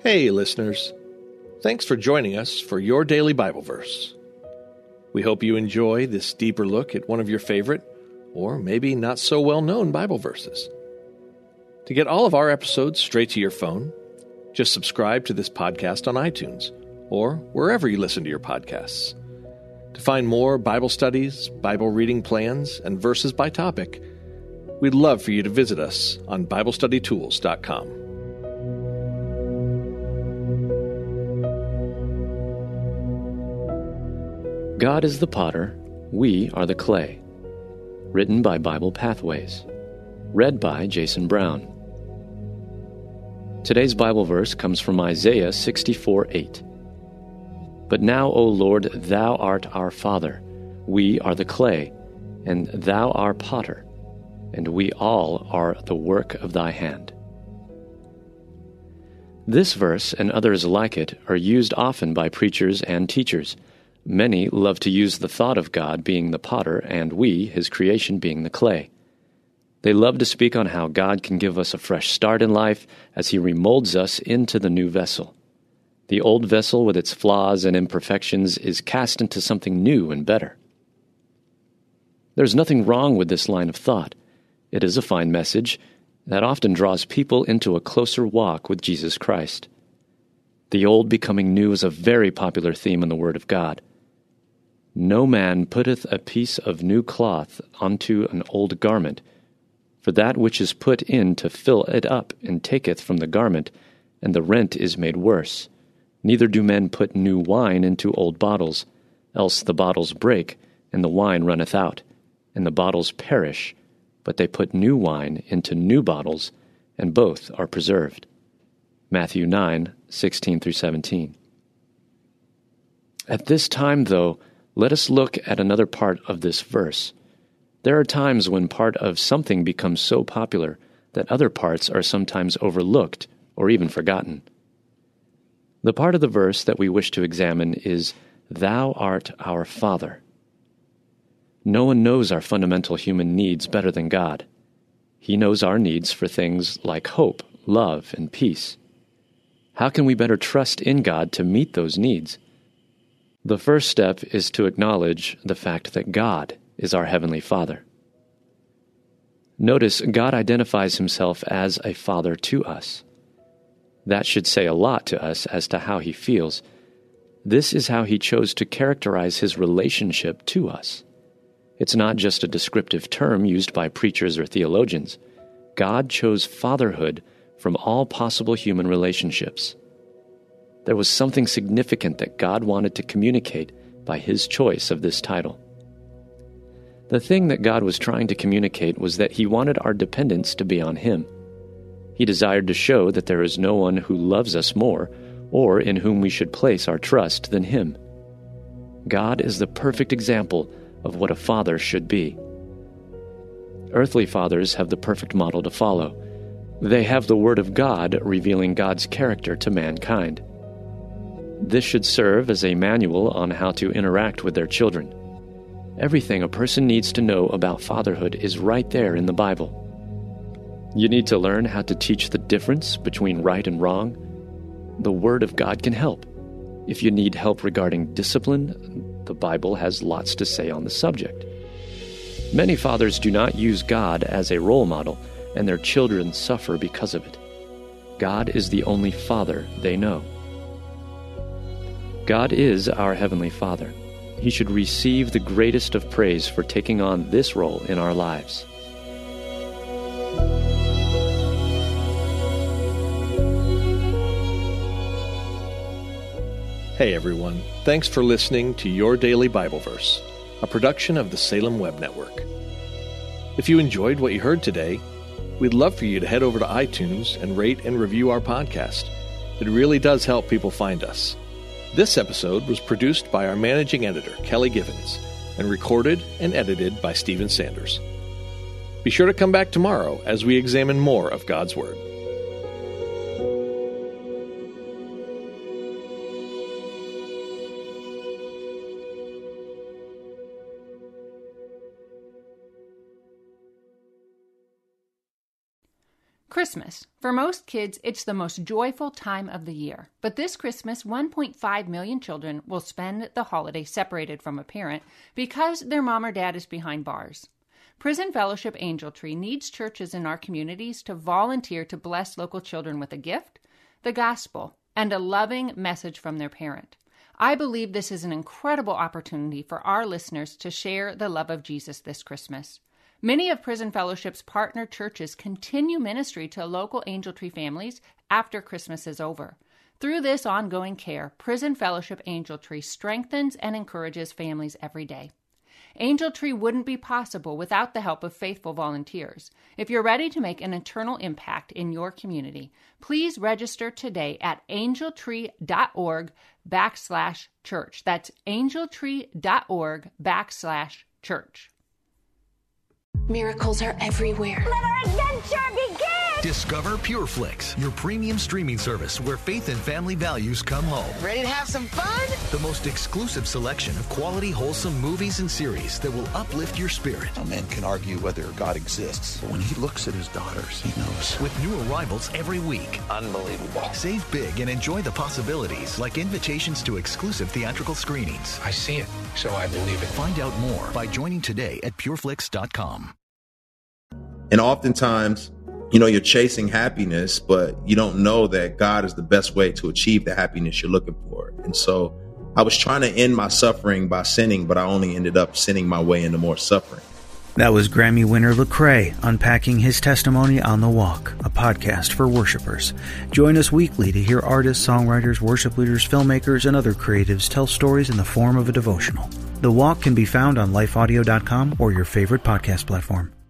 Hey, listeners. Thanks for joining us for your daily Bible verse. We hope you enjoy this deeper look at one of your favorite, or maybe not so well-known Bible verses. To get all of our episodes straight to your phone, just subscribe to this podcast on iTunes or wherever you listen to your podcasts. To find more Bible studies, Bible reading plans, and verses by topic, we'd love for you to visit us on BibleStudyTools.com. God is the potter, we are the clay. Written by Bible Pathways. Read by Jason Brown. Today's Bible verse comes from Isaiah 64:8. But now, O Lord, thou art our Father, we are the clay, and thou our potter, and we all are the work of thy hand. This verse and others like it are used often by preachers and teachers. Many love to use the thought of God being the potter and we, his creation, being the clay. They love to speak on how God can give us a fresh start in life as he remolds us into the new vessel. The old vessel with its flaws and imperfections is cast into something new and better. There's nothing wrong with this line of thought. It is a fine message that often draws people into a closer walk with Jesus Christ. The old becoming new is a very popular theme in the Word of God. No man putteth a piece of new cloth unto an old garment, for that which is put in to fill it up and taketh from the garment, and the rent is made worse. Neither do men put new wine into old bottles, else the bottles break, and the wine runneth out, and the bottles perish, but they put new wine into new bottles, and both are preserved. Matthew 9:16-17. At this time, though, let us look at another part of this verse. There are times when part of something becomes so popular that other parts are sometimes overlooked or even forgotten. The part of the verse that we wish to examine is, Thou art our Father. No one knows our fundamental human needs better than God. He knows our needs for things like hope, love, and peace. How can we better trust in God to meet those needs? The first step is to acknowledge the fact that God is our Heavenly Father. Notice God identifies himself as a father to us. That should say a lot to us as to how he feels. This is how he chose to characterize his relationship to us. It's not just a descriptive term used by preachers or theologians. God chose fatherhood from all possible human relationships. There was something significant that God wanted to communicate by his choice of this title. The thing that God was trying to communicate was that he wanted our dependence to be on him. He desired to show that there is no one who loves us more or in whom we should place our trust than him. God is the perfect example of what a father should be. Earthly fathers have the perfect model to follow. They have the Word of God revealing God's character to mankind. This should serve as a manual on how to interact with their children. Everything a person needs to know about fatherhood is right there in the Bible. You need to learn how to teach the difference between right and wrong. The Word of God can help. If you need help regarding discipline, the Bible has lots to say on the subject. Many fathers do not use God as a role model, and their children suffer because of it. God is the only Father they know. God is our Heavenly Father. He should receive the greatest of praise for taking on this role in our lives. Hey everyone, thanks for listening to Your Daily Bible Verse, a production of the Salem Web Network. If you enjoyed what you heard today, we'd love for you to head over to iTunes and rate and review our podcast. It really does help people find us. This episode was produced by our managing editor, Kelly Givens, and recorded and edited by Stephen Sanders. Be sure to come back tomorrow as we examine more of God's Word. Christmas. For most kids, it's the most joyful time of the year. But this Christmas, 1.5 million children will spend the holiday separated from a parent because their mom or dad is behind bars. Prison Fellowship Angel Tree needs churches in our communities to volunteer to bless local children with a gift, the gospel, and a loving message from their parent. I believe this is an incredible opportunity for our listeners to share the love of Jesus this Christmas. Many of Prison Fellowship's partner churches continue ministry to local Angel Tree families after Christmas is over. Through this ongoing care, Prison Fellowship Angel Tree strengthens and encourages families every day. Angel Tree wouldn't be possible without the help of faithful volunteers. If you're ready to make an eternal impact in your community, please register today at angeltree.org/church. That's angeltree.org/church. Miracles are everywhere. Let our adventure begin! Discover PureFlix, your premium streaming service where faith and family values come home. Ready to have some fun? The most exclusive selection of quality, wholesome movies and series that will uplift your spirit. A man can argue whether God exists, but when he looks at his daughters, he knows. With new arrivals every week. Unbelievable. Save big and enjoy the possibilities, like invitations to exclusive theatrical screenings. I see it, so I believe it. Find out more by joining today at pureflix.com. And oftentimes, you're chasing happiness, but you don't know that God is the best way to achieve the happiness you're looking for. And so I was trying to end my suffering by sinning, but I only ended up sinning my way into more suffering. That was Grammy winner Lecrae unpacking his testimony on The Walk, a podcast for worshipers. Join us weekly to hear artists, songwriters, worship leaders, filmmakers, and other creatives tell stories in the form of a devotional. The Walk can be found on lifeaudio.com or your favorite podcast platform.